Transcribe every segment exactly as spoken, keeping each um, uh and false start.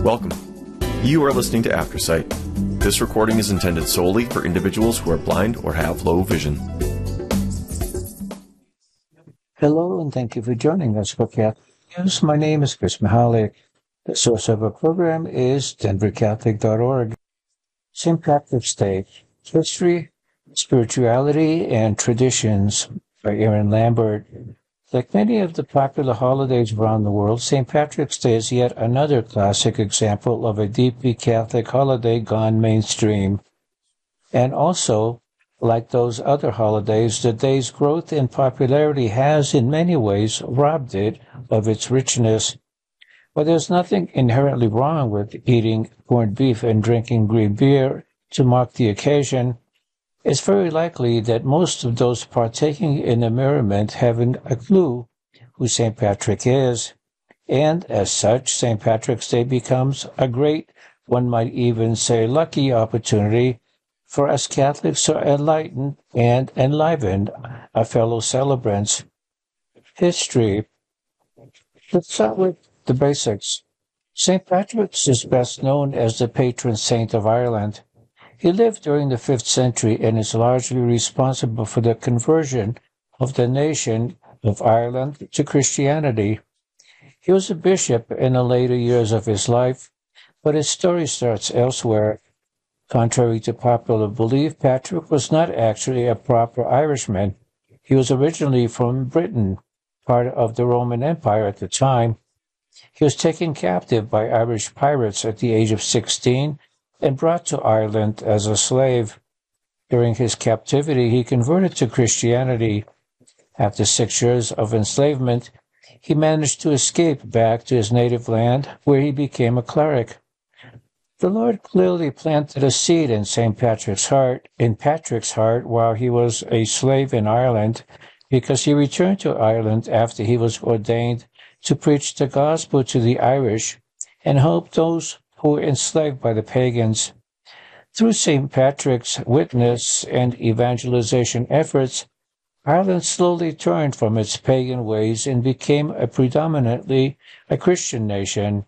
Welcome. You are listening to AfterSight. This recording is intended solely for individuals who are blind or have low vision. Hello, and thank you for joining us for Catholic News. My name is Chris Mahalik. The source of our program is denver catholic dot org. Saint Patrick's Day, History, Spirituality, and Traditions by Aaron Lambert. Like many of the popular holidays around the world, Saint Patrick's Day is yet another classic example of a deeply Catholic holiday gone mainstream. And also, like those other holidays, the day's growth in popularity has in many ways robbed it of its richness. But there's nothing inherently wrong with eating corned beef and drinking green beer to mark the occasion. It's very likely that most of those partaking in the merriment haven't a clue who Saint Patrick is. And as such, Saint Patrick's Day becomes a great, one might even say lucky opportunity for us Catholics to enlighten and enliven our fellow celebrants. History. Let's start with the basics. Saint Patrick's is best known as the patron saint of Ireland. He lived during the fifth century and is largely responsible for the conversion of the nation of Ireland to Christianity. He was a bishop in the later years of his life, but his story starts elsewhere. Contrary to popular belief, Patrick was not actually a proper Irishman. He was originally from Britain, part of the Roman Empire at the time. He was taken captive by Irish pirates at the age of sixteen and brought to Ireland as a slave. During his captivity, he converted to Christianity. After six years of enslavement, he managed to escape back to his native land, where he became a cleric. The Lord clearly planted a seed in Saint Patrick's heart, in Patrick's heart, while he was a slave in Ireland, because he returned to Ireland after he was ordained to preach the gospel to the Irish and help those who were enslaved by the pagans. Through Saint Patrick's witness and evangelization efforts, Ireland slowly turned from its pagan ways and became a predominantly a Christian nation.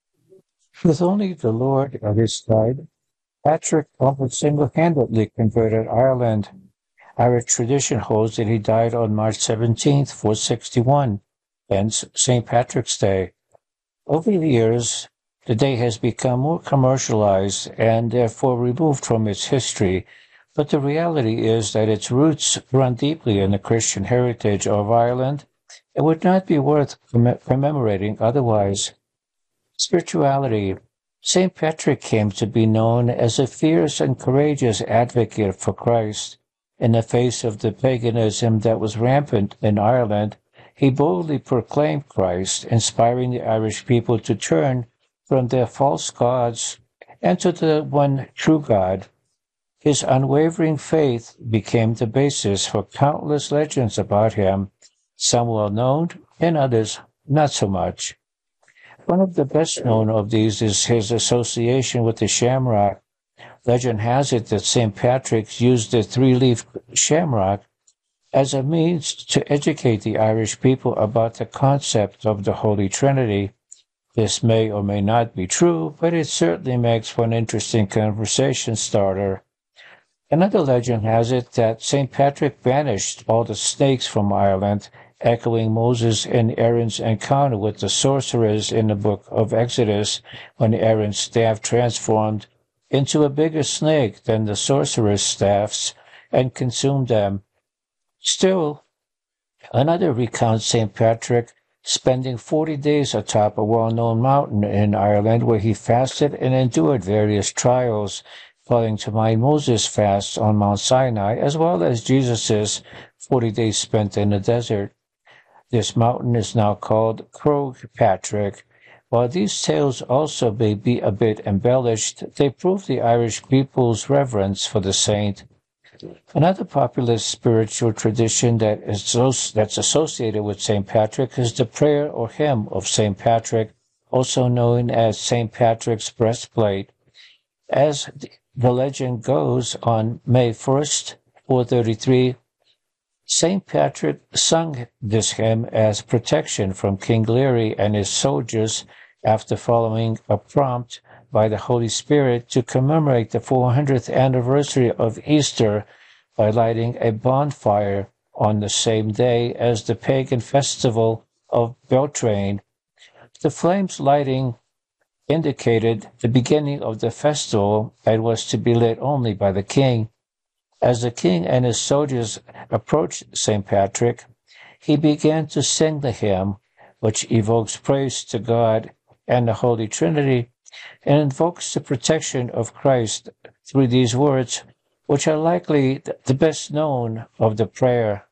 With only the Lord at his side, Patrick almost single-handedly converted Ireland. Irish tradition holds that he died on March seventeenth, four sixty-one, hence Saint Patrick's Day. Over the years, the day has become more commercialized and therefore removed from its history, but the reality is that its roots run deeply in the Christian heritage of Ireland and would not be worth commemorating otherwise. Spirituality. Saint Patrick came to be known as a fierce and courageous advocate for Christ. In the face of the paganism that was rampant in Ireland, he boldly proclaimed Christ, inspiring the Irish people to turn from their false gods and to the one true God. His unwavering faith became the basis for countless legends about him, some well known and others not so much. One of the best known of these is his association with the shamrock. Legend has it that Saint Patrick used the three-leaf shamrock as a means to educate the Irish people about the concept of the Holy Trinity. This may or may not be true, but it certainly makes for an interesting conversation starter. Another legend has it that Saint Patrick banished all the snakes from Ireland, echoing Moses and Aaron's encounter with the sorcerers in the book of Exodus, when Aaron's staff transformed into a bigger snake than the sorcerer's staffs and consumed them. Still, another recounts Saint Patrick spending forty days atop a well-known mountain in Ireland, where he fasted and endured various trials, calling to mind Moses' fast on Mount Sinai, as well as Jesus' forty days spent in the desert. This mountain is now called Croagh Patrick. While these tales also may be a bit embellished, they prove the Irish people's reverence for the saint. Another popular spiritual tradition that is that's associated with Saint Patrick is the prayer or hymn of Saint Patrick, also known as Saint Patrick's breastplate. As the legend goes, on May first, four thirty-three, Saint Patrick sung this hymn as protection from King Leary and his soldiers after following a prompt by the Holy Spirit to commemorate the four hundredth anniversary of Easter by lighting a bonfire on the same day as the pagan festival of Beltane. The flames lighting indicated the beginning of the festival and was to be lit only by the king. As the king and his soldiers approached Saint Patrick, he began to sing the hymn, which evokes praise to God and the Holy Trinity, and invokes the protection of Christ through these words, which are likely the best known of the prayer.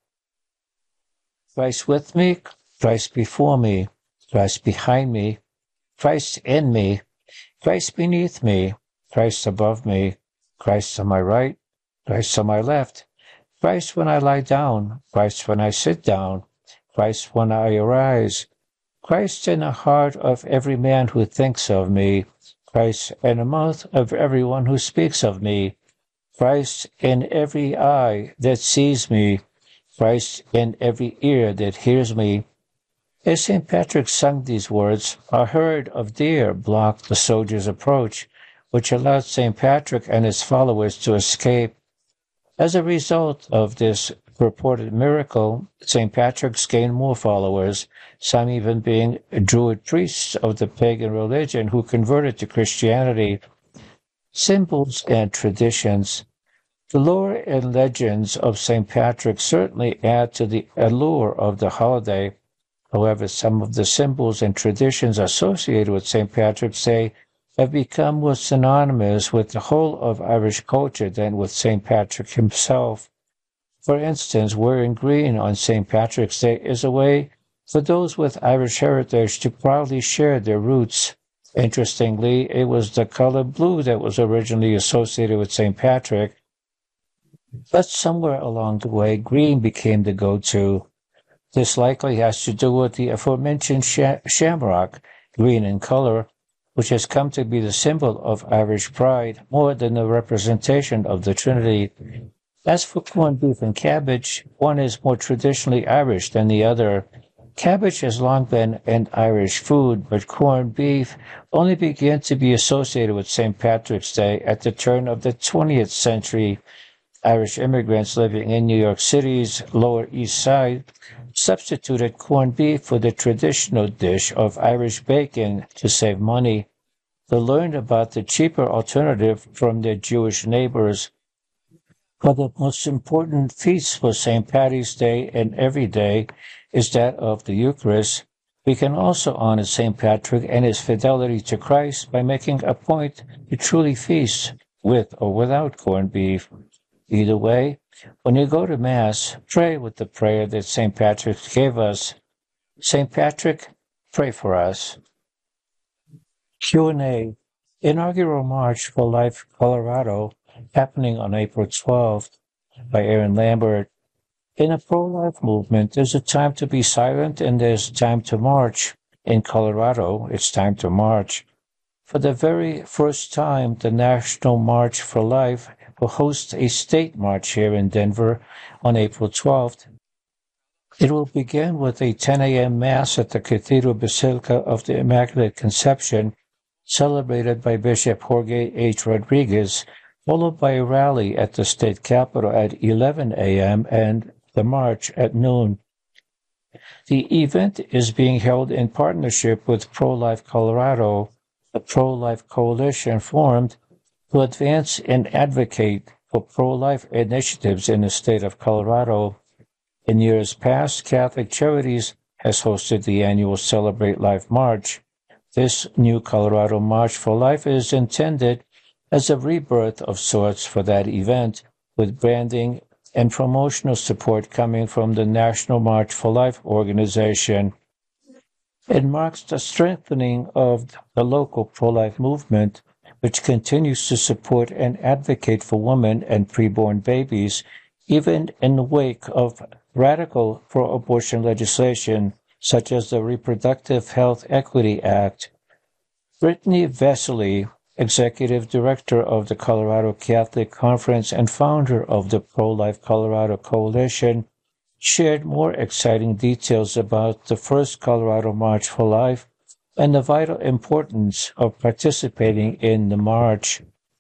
Christ with me, Christ before me, Christ behind me, Christ in me, Christ beneath me, Christ above me, Christ on my right, Christ on my left, Christ when I lie down, Christ when I sit down, Christ when I arise, Christ in the heart of every man who thinks of me, Christ in the mouth of everyone who speaks of me, Christ in every eye that sees me, Christ in every ear that hears me. As Saint Patrick sung these words, a herd of deer blocked the soldiers' approach, which allowed Saint Patrick and his followers to escape. As a result of this purported miracle, Saint Patrick's gained more followers, some even being Druid priests of the pagan religion who converted to Christianity. Symbols and traditions. The lore and legends of Saint Patrick certainly add to the allure of the holiday. However, some of the symbols and traditions associated with Saint Patrick's Day have become more synonymous with the whole of Irish culture than with Saint Patrick himself. For instance, wearing green on Saint Patrick's Day is a way for those with Irish heritage to proudly share their roots. Interestingly, it was the color blue that was originally associated with Saint Patrick, but somewhere along the way, green became the go-to. This likely has to do with the aforementioned sh- shamrock, green in color, which has come to be the symbol of Irish pride more than the representation of the Trinity. As for corned beef and cabbage, one is more traditionally Irish than the other. Cabbage has long been an Irish food, but corned beef only began to be associated with Saint Patrick's Day at the turn of the twentieth century. Irish immigrants living in New York City's Lower East Side substituted corned beef for the traditional dish of Irish bacon to save money. They learned about the cheaper alternative from their Jewish neighbors. But the most important feast for Saint Patty's Day and every day is that of the Eucharist. We can also honor Saint Patrick and his fidelity to Christ by making a point to truly feast with or without corned beef. Either way, when you go to Mass, pray with the prayer that Saint Patrick gave us. Saint Patrick, pray for us. Q and A. Inaugural March for Life, Colorado, happening on April twelfth, by Aaron Lambert. In a pro-life movement, there's a time to be silent and there's time to march. In Colorado, it's time to march. For the very first time, the National March for Life will host a state march here in Denver on April twelfth. It will begin with a ten a.m. Mass at the Cathedral Basilica of the Immaculate Conception, celebrated by Bishop Jorge H. Rodriguez, followed by a rally at the state capitol at eleven a.m. and the march at noon. The event is being held in partnership with Pro-Life Colorado, a pro-life coalition formed to advance and advocate for pro-life initiatives in the state of Colorado. In years past, Catholic Charities has hosted the annual Celebrate Life March. This new Colorado March for Life is intended as a rebirth of sorts for that event, with branding and promotional support coming from the National March for Life organization. It marks the strengthening of the local pro-life movement, which continues to support and advocate for women and preborn babies, even in the wake of radical pro-abortion legislation, such as the Reproductive Health Equity Act. Brittany Vesely, Executive Director of the Colorado Catholic Conference and founder of the Pro-Life Colorado Coalition, shared more exciting details about the first Colorado March for Life and the vital importance of participating in the march.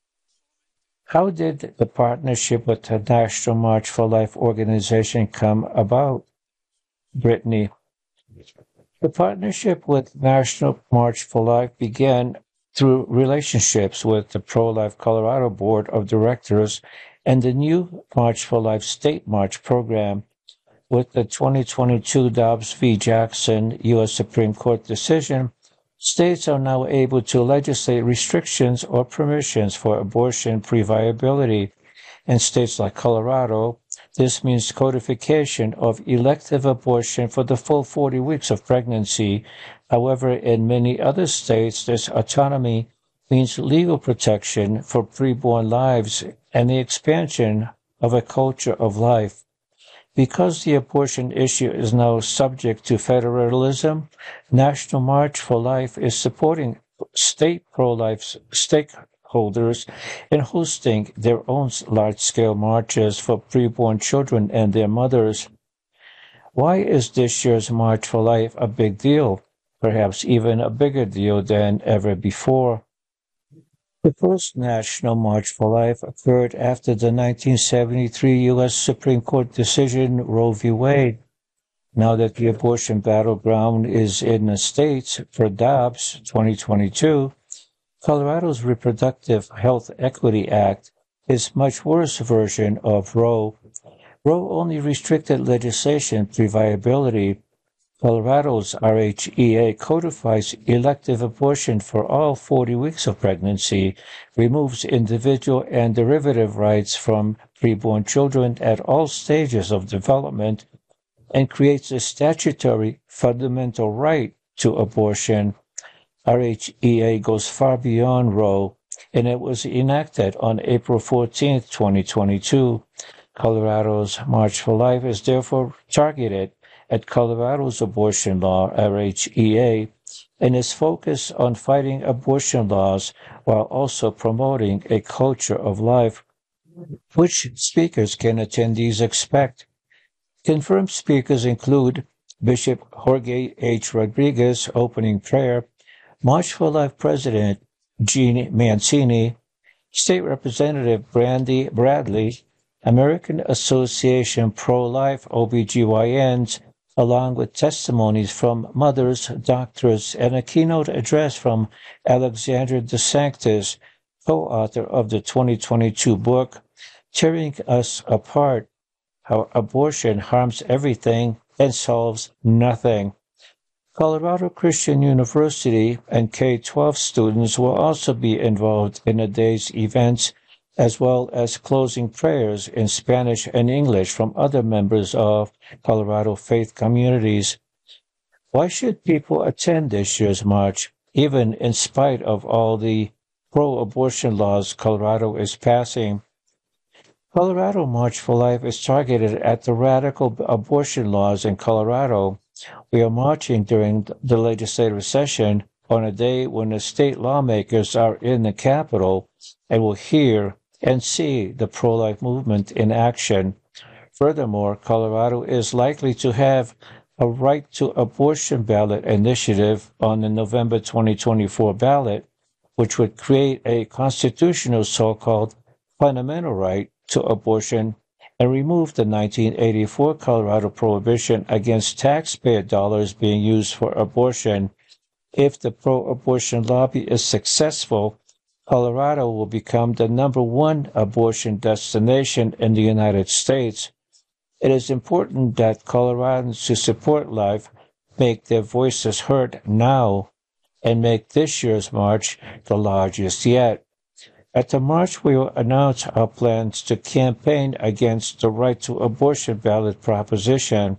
How did the partnership with the National March for Life organization come about, Brittany? The partnership with National March for Life began through relationships with the Pro-Life Colorado Board of Directors and the new March for Life State March program. With the twenty twenty-two Dobbs v. Jackson U S Supreme Court decision, states are now able to legislate restrictions or permissions for abortion pre-viability. In states like Colorado, this means codification of elective abortion for the full forty weeks of pregnancy. However, in many other states, this autonomy means legal protection for preborn lives and the expansion of a culture of life. Because the abortion issue is now subject to federalism, National March for Life is supporting state pro-life stakeholders in hosting their own large-scale marches for preborn children and their mothers. Why is this year's March for Life a big deal, perhaps even a bigger deal than ever before? The first National March for Life occurred after the nineteen seventy-three U S Supreme Court decision Roe v. Wade. Now that the abortion battleground is in the states for Dobbs twenty twenty-two, Colorado's Reproductive Health Equity Act is much worse version of Roe. Roe only restricted legislation pre-viability. Colorado's R H E A codifies elective abortion for all forty weeks of pregnancy, removes individual and derivative rights from preborn children at all stages of development, and creates a statutory fundamental right to abortion. R H E A goes far beyond Roe, and it was enacted on April fourteenth, twenty twenty-two. Colorado's March for Life is therefore targeted at Colorado's abortion law, R H E A, and is focused on fighting abortion laws while also promoting a culture of life. Which speakers can attendees expect? Confirmed speakers include Bishop Jorge H. Rodriguez, opening prayer, March for Life President Gene Mancini, State Representative Brandy Bradley, American Association Pro-Life O B G Y Ns, along with testimonies from mothers, doctors, and a keynote address from Alexandra DeSanctis, co-author of the twenty twenty-two book, Tearing Us Apart, How Abortion Harms Everything and Solves Nothing. Colorado Christian University and K twelve students will also be involved in the day's events, as well as closing prayers in Spanish and English from other members of Colorado faith communities. Why should people attend this year's march, even in spite of all the pro-abortion laws Colorado is passing? Colorado March for Life is targeted at the radical abortion laws in Colorado. We are marching during the legislative session on a day when the state lawmakers are in the Capitol and will hear and see the pro-life movement in action. Furthermore, Colorado is likely to have a right to abortion ballot initiative on the November twenty twenty-four ballot, which would create a constitutional so-called fundamental right to abortion and remove the nineteen eighty-four Colorado prohibition against taxpayer dollars being used for abortion. If the pro-abortion lobby is successful, Colorado will become the number one abortion destination in the United States. It is important that Coloradans who support life make their voices heard now and make this year's march the largest yet. At the march, we will announce our plans to campaign against the right to abortion ballot proposition.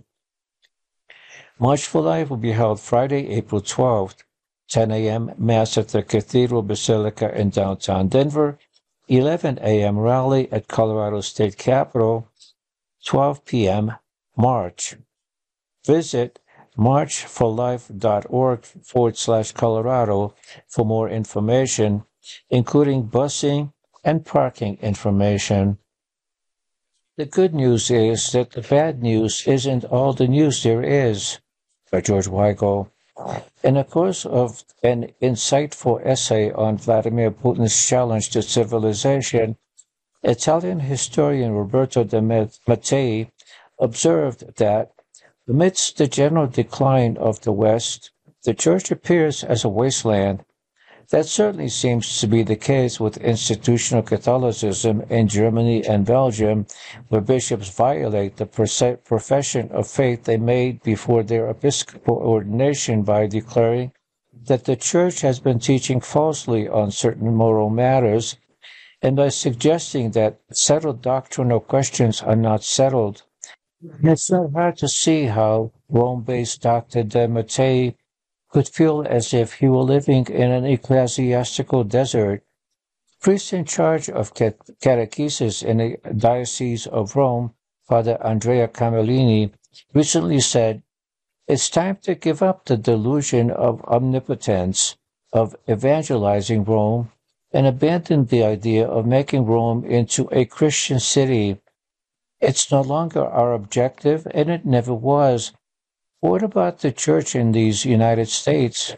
March for Life will be held Friday, April twelfth. ten a.m. Mass at the Cathedral Basilica in downtown Denver, eleven a.m. rally at Colorado State Capitol, twelve p.m. March. Visit marchforlife.org forward slash Colorado for more information, including busing and parking information. The good news is that the bad news isn't all the news there is. By George Weigel. In the course of an insightful essay on Vladimir Putin's challenge to civilization, Italian historian Roberto de Mattei observed that amidst the general decline of the West, the Church appears as a wasteland. That certainly seems to be the case with institutional Catholicism in Germany and Belgium, where bishops violate the profession of faith they made before their episcopal ordination by declaring that the Church has been teaching falsely on certain moral matters, and by suggesting that settled doctrinal questions are not settled. It's not hard to see how Rome-based Doctor de Mattei could feel as if he were living in an ecclesiastical desert. The priest in charge of catechesis in the Diocese of Rome, Father Andrea Camillini, recently said, "It's time to give up the delusion of omnipotence, of evangelizing Rome, and abandon the idea of making Rome into a Christian city. It's no longer our objective, and it never was. What about the Church in these United States?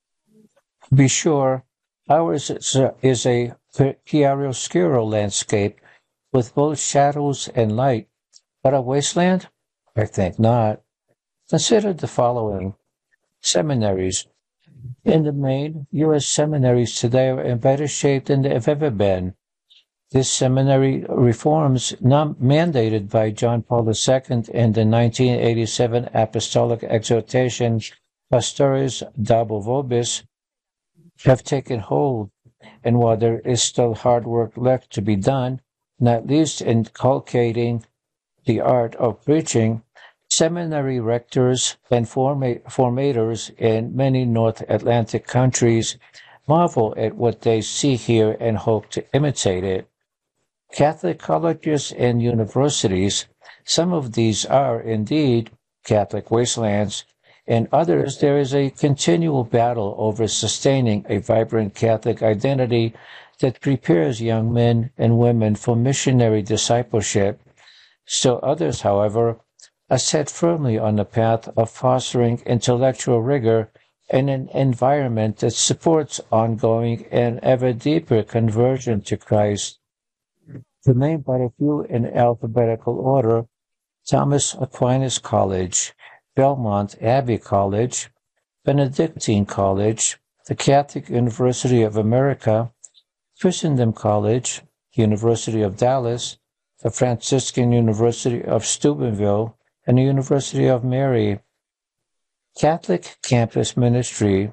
Be sure, ours is a chiaroscuro landscape with both shadows and light, but a wasteland? I think not. Consider the following. Seminaries. In the main, U S seminaries today are in better shape than they've ever been. This seminary reforms, not mandated by John Paul the Second in the nineteen eighty-seven Apostolic Exhortation Pastoris Dabo Vobis, have taken hold, and while there is still hard work left to be done, not least in inculcating the art of preaching, seminary rectors and forma- formators in many North Atlantic countries marvel at what they see here and hope to imitate it. Catholic colleges and universities, some of these are indeed Catholic wastelands. In others, there is a continual battle over sustaining a vibrant Catholic identity that prepares young men and women for missionary discipleship. Still others, however, are set firmly on the path of fostering intellectual rigor in an environment that supports ongoing and ever deeper conversion to Christ. To name but a few in alphabetical order, Thomas Aquinas College, Belmont Abbey College, Benedictine College, the Catholic University of America, Christendom College, University of Dallas, the Franciscan University of Steubenville, and the University of Mary. Catholic Campus Ministry.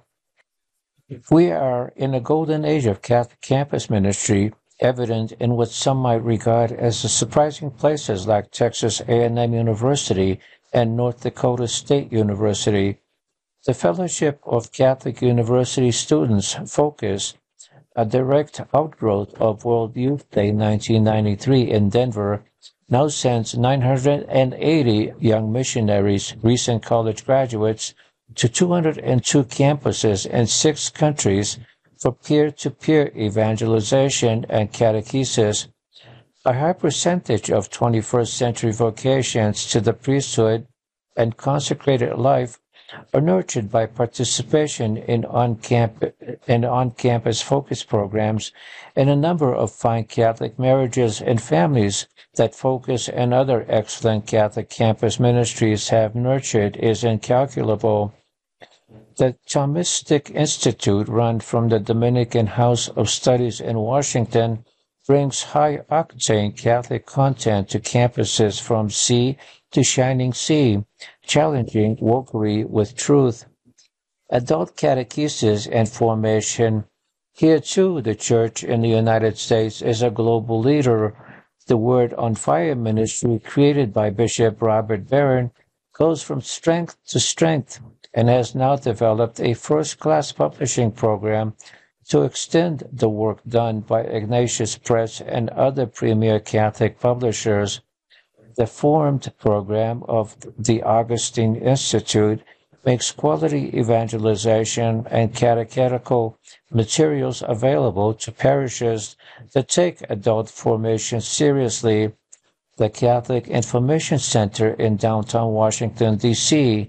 We are in a golden age of Catholic campus ministry, evident in what some might regard as the surprising places like Texas A and M University and North Dakota State University. The Fellowship of Catholic University Students Focus, a direct outgrowth of World Youth Day nineteen ninety-three in Denver, now sends nine hundred eighty young missionaries, recent college graduates, to two hundred two campuses in six countries for peer-to-peer evangelization and catechesis. A high percentage of twenty-first century vocations to the priesthood and consecrated life are nurtured by participation in on-campus, in on-campus focus programs, and a number of fine Catholic marriages and families that Focus and other excellent Catholic campus ministries have nurtured is incalculable. The Thomistic Institute, run from the Dominican House of Studies in Washington, brings high-octane Catholic content to campuses from sea to shining sea, challenging wokery with truth. Adult catechesis and formation. Here, too, the Church in the United States is a global leader. The Word on Fire ministry, created by Bishop Robert Barron, goes from strength to strength and has now developed a first-class publishing program to extend the work done by Ignatius Press and other premier Catholic publishers. The formed program of the Augustine Institute makes quality evangelization and catechetical materials available to parishes that take adult formation seriously. The Catholic Information Center in downtown Washington, D C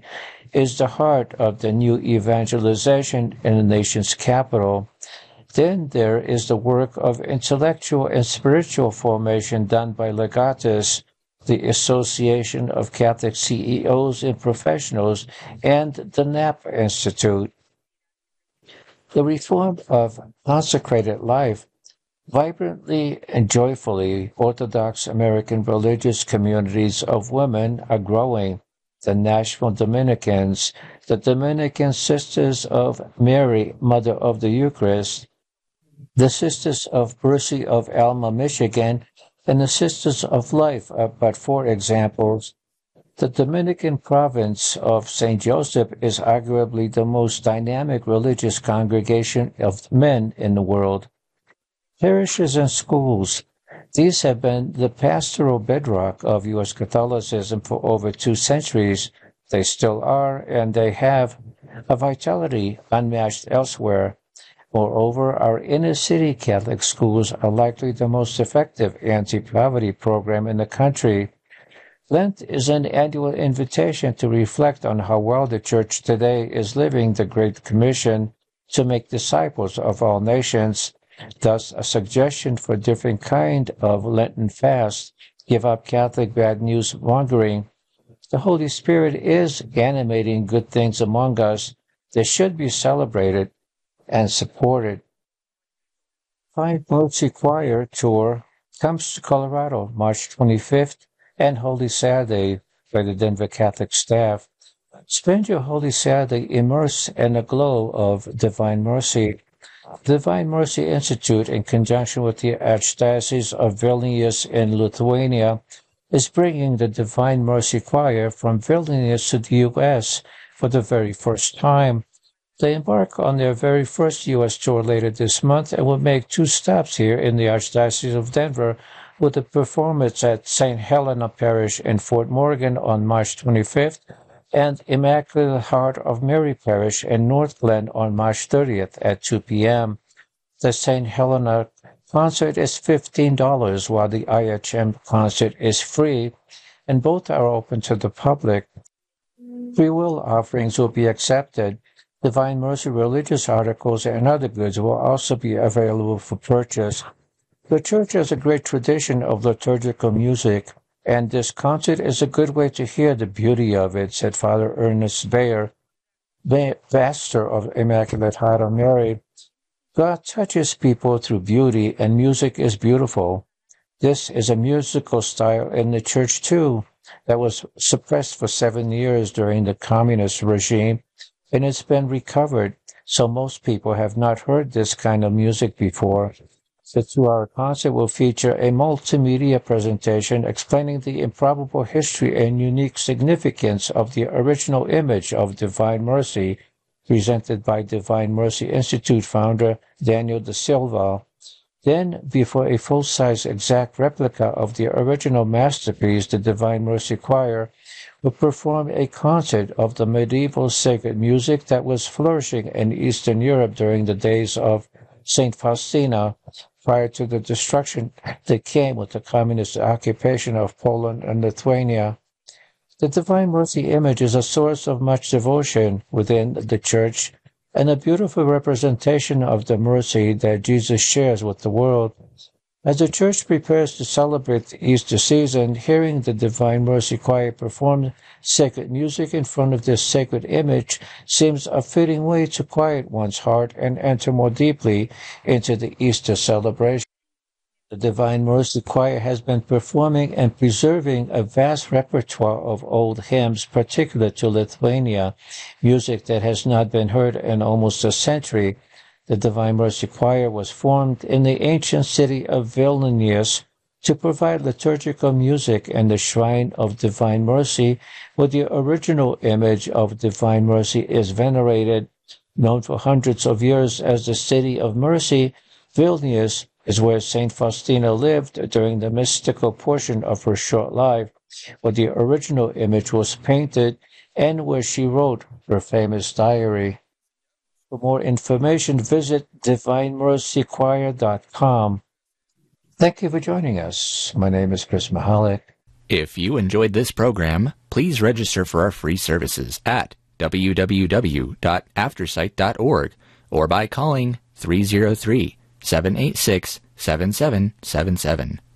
is the heart of the new evangelization in the nation's capital. Then there is the work of intellectual and spiritual formation done by Legatus, the Association of Catholic C E Os and Professionals, and the Napa Institute. The reform of consecrated life. Vibrantly and joyfully, Orthodox American religious communities of women are growing. The Nashville Dominicans, the Dominican Sisters of Mary, Mother of the Eucharist, the Sisters of Mercy of Alma, Michigan, and the Sisters of Life are but four examples. The Dominican province of Saint Joseph is arguably the most dynamic religious congregation of men in the world. Parishes and schools. These have been the pastoral bedrock of U S Catholicism for over two centuries. They still are, and they have a vitality unmatched elsewhere. Moreover, our inner-city Catholic schools are likely the most effective anti-poverty program in the country. Lent is an annual invitation to reflect on how well the Church today is living the Great Commission to make disciples of all nations. Thus, a suggestion for different kind of Lenten fast. Give up Catholic bad news mongering. The Holy Spirit is animating good things among us. They should be celebrated and supported. Five Mercy Choir Tour comes to Colorado March twenty-fifth and Holy Saturday by the Denver Catholic staff. Spend your Holy Saturday immersed in a glow of Divine Mercy. The Divine Mercy Institute, in conjunction with the Archdiocese of Vilnius in Lithuania, is bringing the Divine Mercy Choir from Vilnius to the U S for the very first time. They embark on their very first U S tour later this month and will make two stops here in the Archdiocese of Denver with a performance at Saint Helena Parish in Fort Morgan on March twenty-fifth and Immaculate Heart of Mary Parish in North Glen on March thirtieth at two p.m. The Saint Helena concert is fifteen dollars, while the I H M concert is free, and both are open to the public. Free will offerings will be accepted. Divine Mercy religious articles and other goods will also be available for purchase. The Church has a great tradition of liturgical music, and this concert is a good way to hear the beauty of it, said Father Ernest Bayer, pastor of Immaculate Heart of Mary. God touches people through beauty, and music is beautiful. This is a musical style in the Church, too, that was suppressed for seven years during the communist regime, and it's been recovered, so most people have not heard this kind of music before. The two-hour concert will feature a multimedia presentation explaining the improbable history and unique significance of the original image of Divine Mercy, presented by Divine Mercy Institute founder Daniel De Silva. Then, before a full-size exact replica of the original masterpiece, the Divine Mercy Choir will perform a concert of the medieval sacred music that was flourishing in Eastern Europe during the days of Saint Faustina, prior to the destruction that came with the communist occupation of Poland and Lithuania. The Divine Mercy image is a source of much devotion within the Church and a beautiful representation of the mercy that Jesus shares with the world. As the Church prepares to celebrate the Easter season, hearing the Divine Mercy Choir perform sacred music in front of this sacred image seems a fitting way to quiet one's heart and enter more deeply into the Easter celebration. The Divine Mercy Choir has been performing and preserving a vast repertoire of old hymns particular to Lithuania, music that has not been heard in almost a century. The Divine Mercy Choir was formed in the ancient city of Vilnius to provide liturgical music in the Shrine of Divine Mercy, where the original image of Divine Mercy is venerated. Known for hundreds of years as the City of Mercy, Vilnius is where Saint Faustina lived during the mystical portion of her short life, where the original image was painted and where she wrote her famous diary. For more information, visit divine mercy choir dot com. Thank you for joining us. My name is Chris Mahalik. If you enjoyed this program, please register for our free services at w w w dot aftersight dot org, or by calling three oh three, seven eight six, seven seven seven seven.